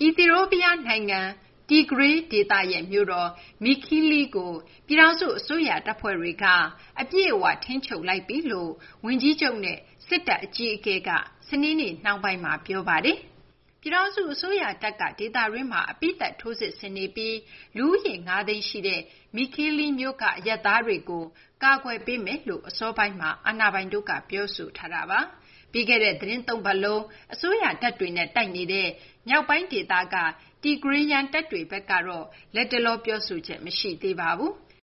အီသီယိုးပီးယားနိုင်ငံ Tigray ဒေသရဲ့မြို့တော် Mekelle ကို ပြည်ထောင်စုအစိုးရတပ်ဖွဲ့တွေက အပြည့်အဝထိန်းချုပ်လိုက်ပြီလို့ ဝန်ကြီးချုပ်နဲ့စစ်တပ်အကြီးအကဲက စနေနေ့နှောင်းပိုင်းမှာပြောပါတယ်။ ပြည်ထောင်စုအစိုးရတပ်က ဒေသတွင်းမှာအပြီးသတ်ထိုးစစ်ဆင်နေပြီး လူဦးရေ 5 သိန်းရှိတဲ့ Mekelle မြို့ကအရပ်သားတွေကို ကာကွယ်ပေးမယ်လို့ အစောပိုင်းမှာအာဏာပိုင်တို့ကပြောဆိုထားတာပါ။ ပြီးခဲ့တဲ့သီတင်း 3 ပတ်လုံးအစိုးရတပ်တွေနဲ့တိုက်နေတဲ့မြောက်ပိုင်းဒေသက Tigrayan တပ်တွေဘက်ကတော့ လတ်တလောပြောဆိုချက်မရှိသေးပါဘူး။